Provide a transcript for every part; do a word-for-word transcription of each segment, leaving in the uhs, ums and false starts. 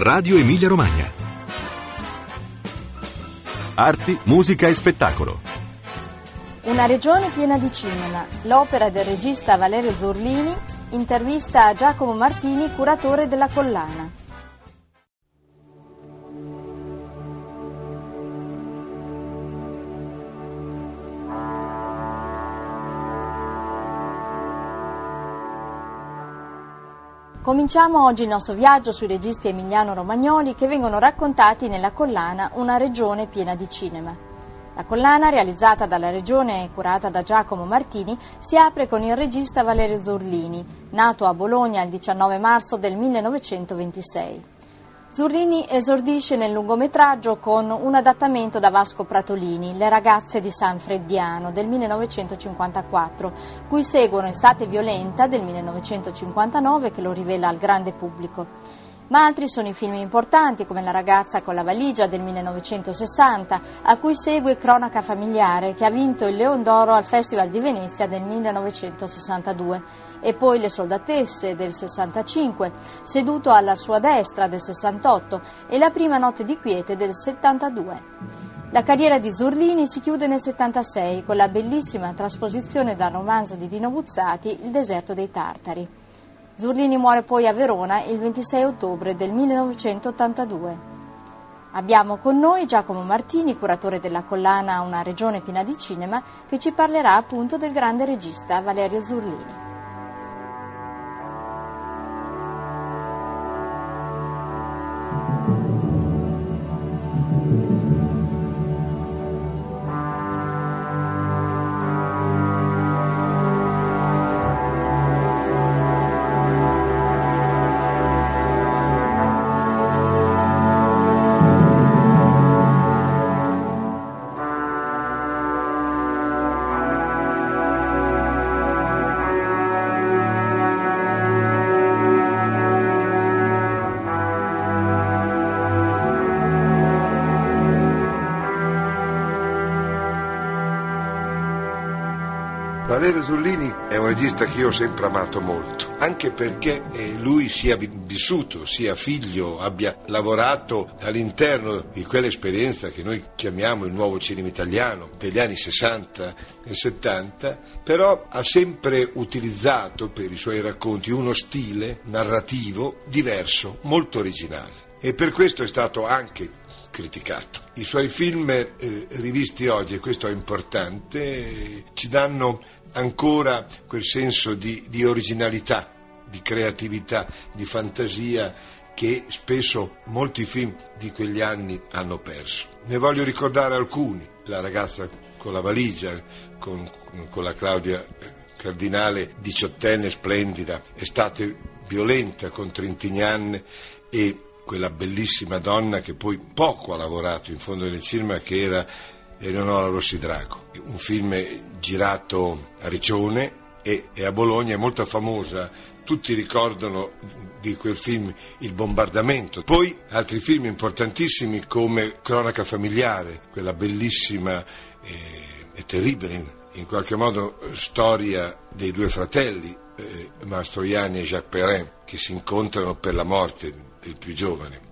Radio Emilia Romagna. Arti, musica e spettacolo. Una regione piena di cinema, l'opera del regista Valerio Zurlini, intervista a Giacomo Martini, curatore della collana. Cominciamo oggi il nostro viaggio sui registi emiliano-romagnoli che vengono raccontati nella collana Una regione piena di cinema. La collana, realizzata dalla regione e curata da Giacomo Martini, si apre con il regista Valerio Zurlini, nato a Bologna il diciannove marzo del millenovecentoventisei. Zurlini esordisce nel lungometraggio con un adattamento da Vasco Pratolini, Le ragazze di San Frediano del millenovecentocinquantaquattro, cui seguono Estate violenta del millenovecentocinquantanove che lo rivela al grande pubblico. Ma altri sono i film importanti come La ragazza con la valigia del millenovecentosessanta, a cui segue Cronaca familiare che ha vinto il Leon d'Oro al Festival di Venezia del millenovecentosessantadue, e poi Le soldatesse del sessantacinque, Seduto alla sua destra del sessantotto e La prima notte di quiete del settantadue. La carriera di Zurlini si chiude nel settantasei con la bellissima trasposizione dal romanzo di Dino Buzzati Il deserto dei tartari. Zurlini muore poi a Verona il ventisei ottobre del millenovecentottantadue. Abbiamo con noi Giacomo Martini, curatore della collana Una regione piena di cinema, che ci parlerà appunto del grande regista Valerio Zurlini. Valerio Zurlini è un regista che io ho sempre amato molto, anche perché lui sia vissuto, sia figlio, abbia lavorato all'interno di quell'esperienza che noi chiamiamo il nuovo cinema italiano degli anni sessanta e settanta, però ha sempre utilizzato per i suoi racconti uno stile narrativo diverso, molto originale, e per questo è stato anche criticato. I suoi film eh, rivisti oggi, e questo è importante, eh, ci danno ancora quel senso di, di originalità, di creatività, di fantasia che spesso molti film di quegli anni hanno perso. Ne voglio ricordare alcuni: La ragazza con la valigia, con, con la Claudia Cardinale, diciottenne splendida, Estate violenta con Trintignant e quella bellissima donna che poi poco ha lavorato in fondo nel cinema, che era Eleonora Rossi Drago. Un film girato a Riccione e, e a Bologna, è molto famosa, tutti ricordano di quel film Il bombardamento. Poi altri film importantissimi come Cronaca familiare, quella bellissima e, e terribile in qualche modo storia dei due fratelli, eh, Mastroianni e Jacques Perrin, che si incontrano per la morte del più giovane.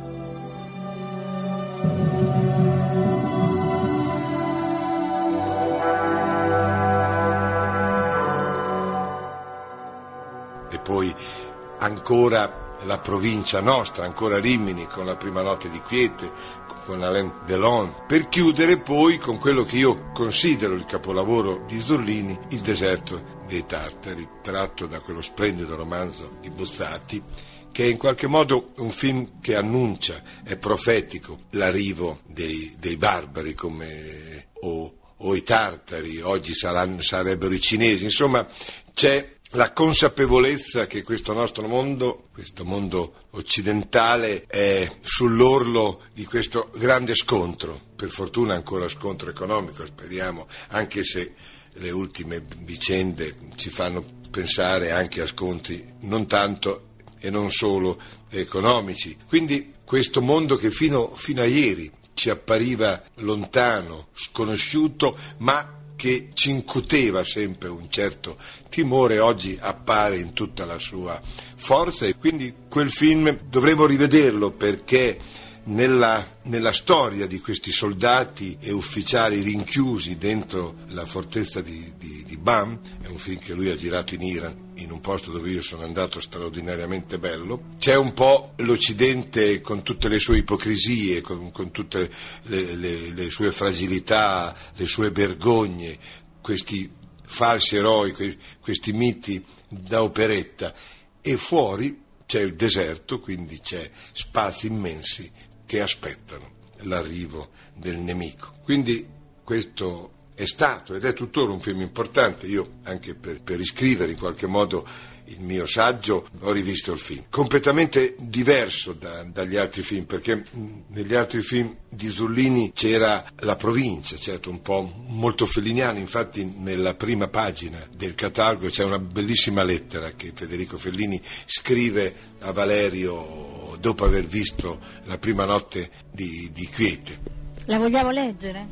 E poi ancora la provincia nostra, ancora Rimini con La prima notte di quiete, con Alain Delon, per chiudere poi con quello che io considero il capolavoro di Zurlini, Il deserto dei tartari, tratto da quello splendido romanzo di Buzzati, che è in qualche modo un film che annuncia, è profetico, l'arrivo dei, dei barbari come o, o i tartari, oggi saranno, sarebbero i cinesi. Insomma, c'è la consapevolezza che questo nostro mondo, questo mondo occidentale, è sull'orlo di questo grande scontro, per fortuna ancora scontro economico, speriamo, anche se le ultime vicende ci fanno pensare anche a scontri non tanto e non solo economici. Quindi questo mondo che fino, fino a ieri ci appariva lontano, sconosciuto, ma che ci incuteva sempre un certo timore, oggi appare in tutta la sua forza, e quindi quel film dovremo rivederlo, perché nella, nella storia di questi soldati e ufficiali rinchiusi dentro la fortezza di, di, di Bam, è un film che lui ha girato in Iran, in un posto dove io sono andato straordinariamente bello, c'è un po' l'Occidente con tutte le sue ipocrisie, con, con tutte le, le, le sue fragilità, le sue vergogne, questi falsi eroi, questi miti da operetta, e fuori c'è il deserto, quindi c'è spazi immensi che aspettano l'arrivo del nemico. Quindi questo è stato ed è tuttora un film importante. Io, anche per, per iscrivere in qualche modo il mio saggio, ho rivisto il film, completamente diverso da, dagli altri film, perché mh, negli altri film di Zullini c'era la provincia, certo, un po' molto felliniano. Infatti nella prima pagina del catalogo c'è una bellissima lettera che Federico Fellini scrive a Valerio dopo aver visto La prima notte di, di Quiete. La vogliamo leggere?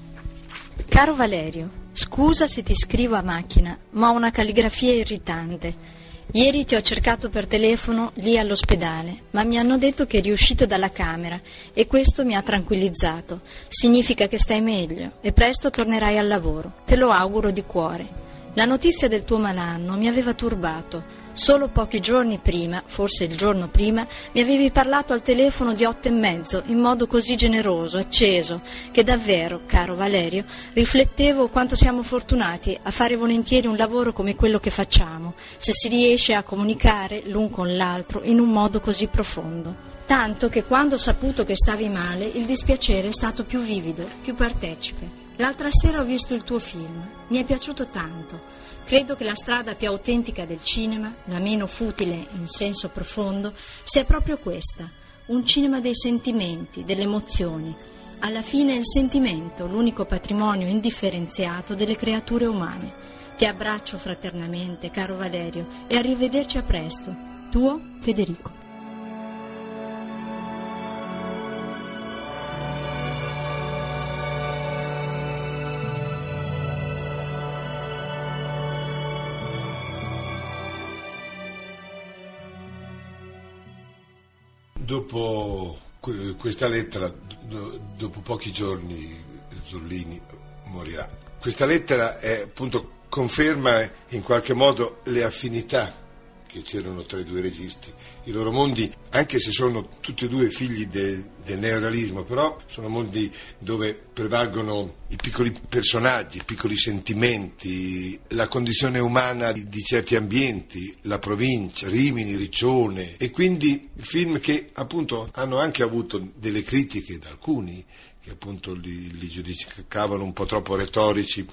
Caro Valerio, scusa se ti scrivo a macchina, ma ho una calligrafia irritante. Ieri ti ho cercato per telefono lì all'ospedale, ma mi hanno detto che eri uscito dalla camera e questo mi ha tranquillizzato. Significa che stai meglio e presto tornerai al lavoro. Te lo auguro di cuore. La notizia del tuo malanno mi aveva turbato. Solo pochi giorni prima, forse il giorno prima, mi avevi parlato al telefono di otto e mezzo in modo così generoso, acceso, che davvero, caro Valerio, riflettevo quanto siamo fortunati a fare volentieri un lavoro come quello che facciamo, se si riesce a comunicare l'un con l'altro in un modo così profondo. Tanto che quando ho saputo che stavi male, il dispiacere è stato più vivido, più partecipe. L'altra sera ho visto il tuo film, mi è piaciuto tanto. Credo che la strada più autentica del cinema, la meno futile in senso profondo, sia proprio questa, un cinema dei sentimenti, delle emozioni. Alla fine è il sentimento, l'unico patrimonio indifferenziato delle creature umane. Ti abbraccio fraternamente, caro Valerio, e arrivederci a presto. Tuo Federico. Dopo questa lettera, dopo pochi giorni, Zullini morirà. Questa lettera è, appunto, conferma in qualche modo le affinità che c'erano tra i due registi. I loro mondi, anche se sono tutti e due figli de, del neorealismo, però sono mondi dove prevalgono i piccoli personaggi, i piccoli sentimenti, la condizione umana di, di certi ambienti, la provincia, Rimini, Riccione, e quindi film che appunto hanno anche avuto delle critiche da alcuni, che appunto li, li giudicavano un po' troppo retorici,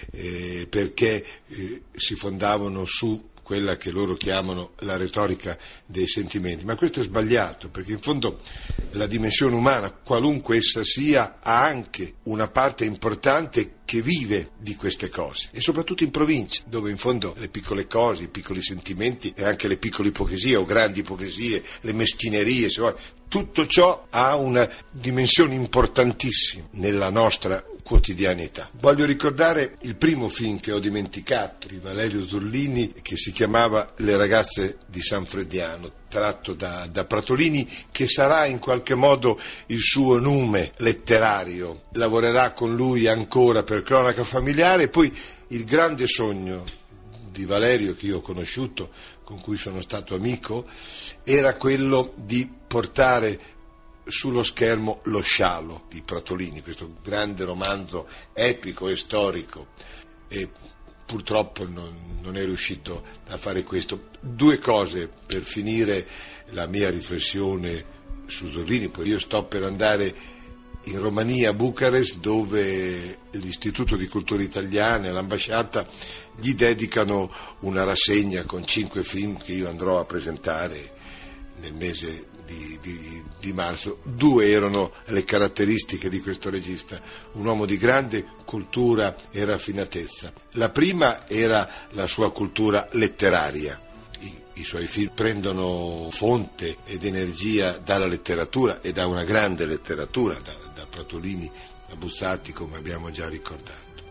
eh, perché eh, si fondavano su quella che loro chiamano la retorica dei sentimenti, ma questo è sbagliato, perché in fondo la dimensione umana, qualunque essa sia, ha anche una parte importante che vive di queste cose, e soprattutto in provincia, dove in fondo le piccole cose, i piccoli sentimenti e anche le piccole ipocrisie o grandi ipocrisie, le meschinerie, se vuoi, tutto ciò ha una dimensione importantissima nella nostra quotidianità. Voglio ricordare il primo film che ho dimenticato di Valerio Zullini, che si chiamava Le ragazze di San Frediano, tratto da, da Pratolini, che sarà in qualche modo il suo nume letterario. Lavorerà con lui ancora per Cronaca familiare. Poi il grande sogno di Valerio, che io ho conosciuto, con cui sono stato amico, era quello di portare sullo schermo Lo scialo di Pratolini, questo grande romanzo epico e storico, e purtroppo non, non è riuscito a fare questo. Due cose per finire la mia riflessione su Zullini. Poi io sto per andare in Romania, a Bucarest, dove l'Istituto di Cultura Italiana e l'ambasciata gli dedicano una rassegna con cinque film che io andrò a presentare nel mese Di, di, di marzo. Due erano le caratteristiche di questo regista: un uomo di grande cultura e raffinatezza. La prima era la sua cultura letteraria. I, i suoi film prendono fonte ed energia dalla letteratura, e da una grande letteratura, da, da Pratolini a Buzzati, come abbiamo già ricordato.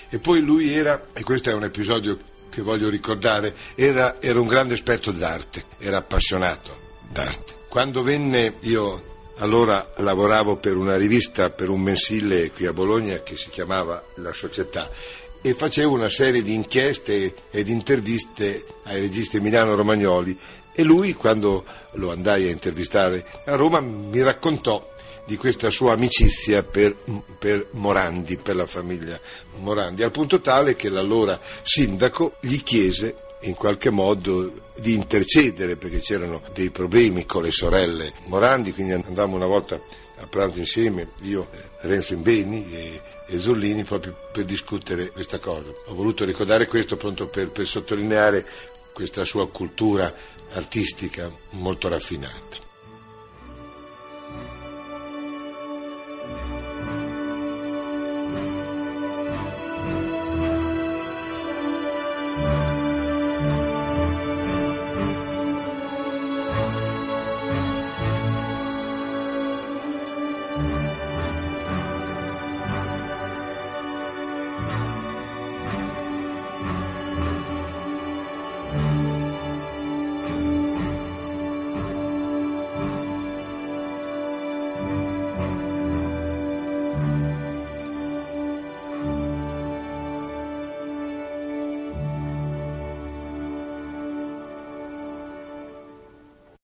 E poi lui era, e questo è un episodio che voglio ricordare, era, era un grande esperto d'arte, era appassionato d'arte. Quando venne, io allora lavoravo per una rivista, per un mensile qui a Bologna che si chiamava La Società, e facevo una serie di inchieste ed interviste ai registi Emiliano Romagnoli, e lui, quando lo andai a intervistare a Roma, mi raccontò di questa sua amicizia per, per Morandi, per la famiglia Morandi, al punto tale che l'allora sindaco gli chiese in qualche modo di intercedere, perché c'erano dei problemi con le sorelle Morandi, quindi andammo una volta a pranzo insieme, io, Renzo Imbeni e, e Zollini, proprio per discutere questa cosa. Ho voluto ricordare questo pronto per, per sottolineare questa sua cultura artistica molto raffinata.